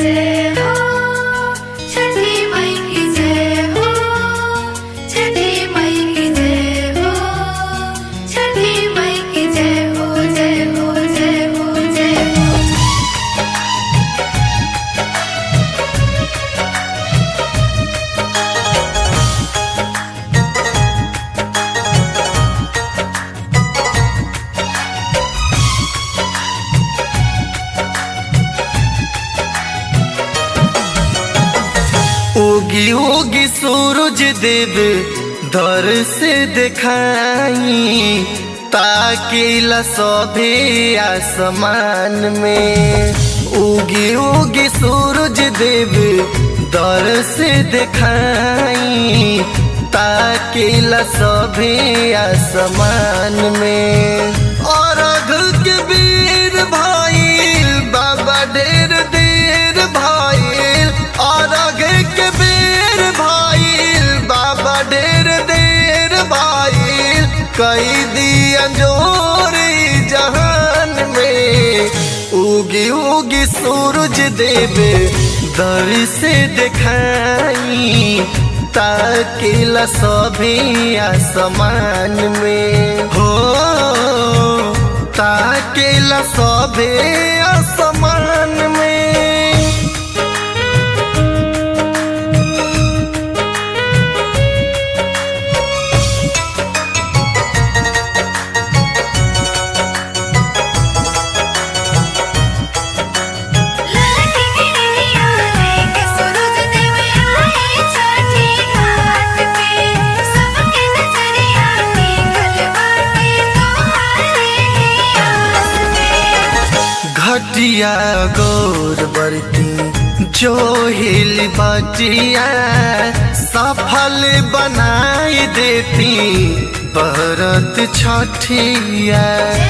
जय हो, छठी माई की जय हो, छठी माई की जय हो, छठी माई की जय हो, जय हो, जय हो, जय हो। उगी उगी सूरज देव दर से दिखाई, ताकि लसोभे आसमान में। उगी उगी सूरज देव दर से दिखाई, ताकि लसोभे आसमान में। और अघ के वीर भाई बाबा ढेर देर भाई, और अघ के वीर भाई बाबा ढेर देर भाई, कई दिया जोरी जहान में। उगी उगी सूरज देव दर से दिखाई, ताकि लसोभे आसमान में हो, ताकि लसोभे आसमान में। घटिया गोर बरती जो हिल बटिया, सफल बनाई देती भरत छठिया।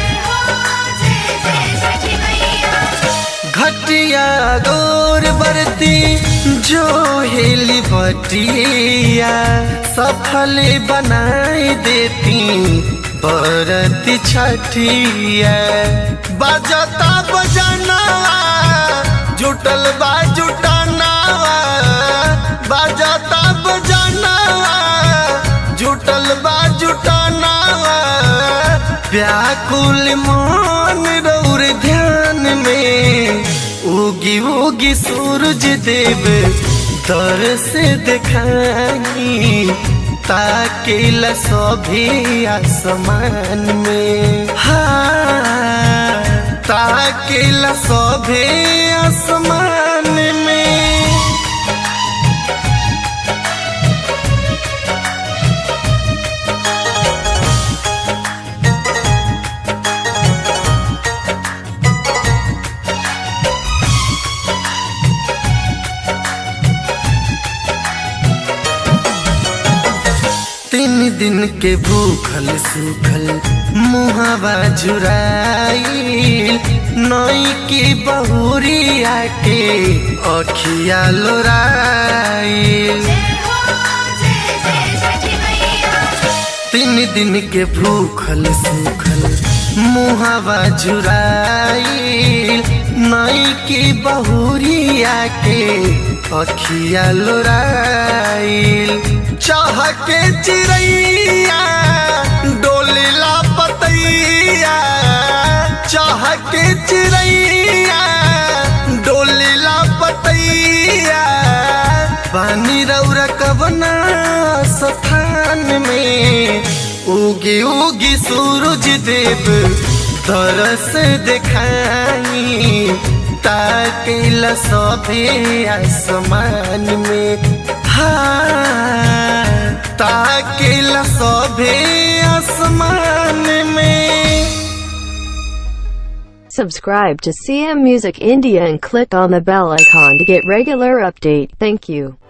घटिया गोर बरती जो हिल बटिया, सफल बनाई देती भरत छठिया। बजता बजनावा जुटल बा जुटनावा, बजता बजनावा जुटल बा जुटनावा। व्याकुल मन रौर ध्यान में, उगी उगी सूरज देव दर से दिखाई, ताकि लसोभे आसमान में। हाँ, ताकि लसोभे आसमान में। तीन दिन के भूखल सूखल मुहावा झुराई, नई की बहुरिया के अखिया लोराई। तीन दिन के भूखल सूखल मुहावा झुराई, नई की बहुरिया के अखिया लोराई। चाह के चिड़ैया डोलेला पतैया, चाह के चिड़ैया डोलेला पतैया। पानी रौरा कवना स्थान में, उगी उगी सूरज देव दर से दिखाई, ताकि लसोभे आसमान में। हाँ, ताकि लसोभे आसमान में। Subscribe to CM Music India and click on the bell icon to get regular update. Thank you.